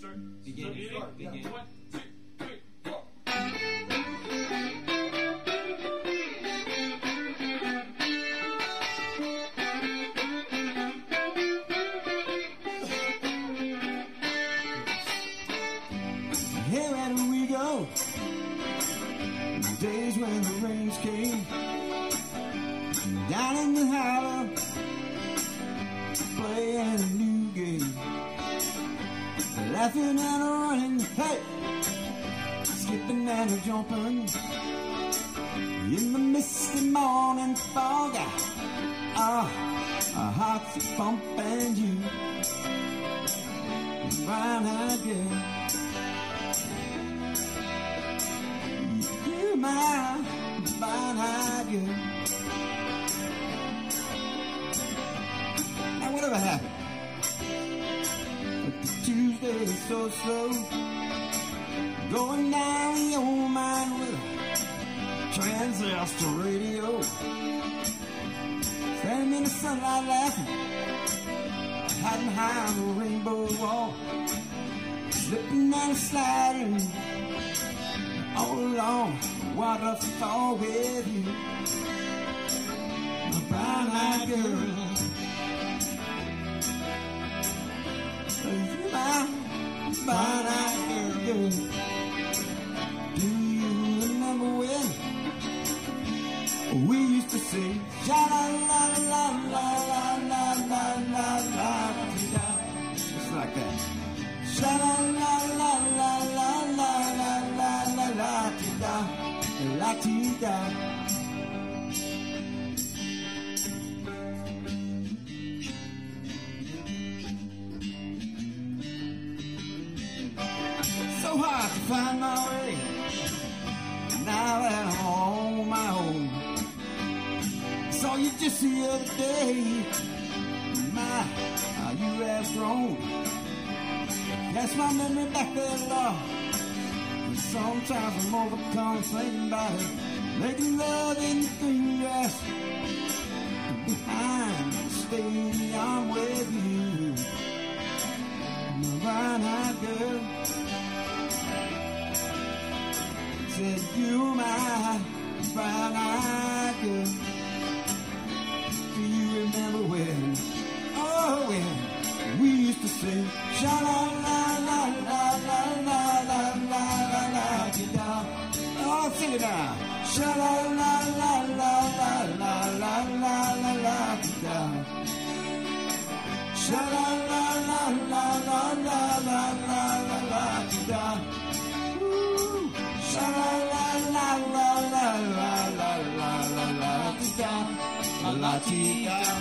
start? Beginning. Beginning. 1, 2, 3, 4. Here and we go. The days when the rains came down in the hollow, playing a new game, laughing and a running, hey, skipping and a jumping in the misty morning fog. Our hearts are pumping, you brown-eyed girl. You my brown-eyed girl. Now whatever happened? But the Tuesday is so slow, going down the old mine with a transistor radio, standing in the sunlight laughing, hiding behind the rainbow wall, slipping and sliding all along the waterfall with you, my brown-eyed girl. You my brown-eyed girl. Do you remember when we used to sing sha-la-la-la-la-la-la-la-la-la-la-la, just like that. Sha-la-la-la-la-la-la-la-la-la-la-la-la-la. So hard to find my way now that I'm on my own. Saw you just the other day. My, how you have grown. That's my memory back there, Lord. And sometimes I'm overcome thinking about it, making love in the green grass behind the stadium with you, my brown-eyed girl. Said you my brown-eyed girl. Do you remember when, oh when we used to sing sha-la-la-la-la-la-la-la-la-la-la-la-la. Oh, sing it now. Sha-la-la-la-la-la-la-la-la-la-la-la. Sha-la-la-la-la-la-la-la-la-la-la. Sha-la-la-la-la-la-la-la-la-la-la-la.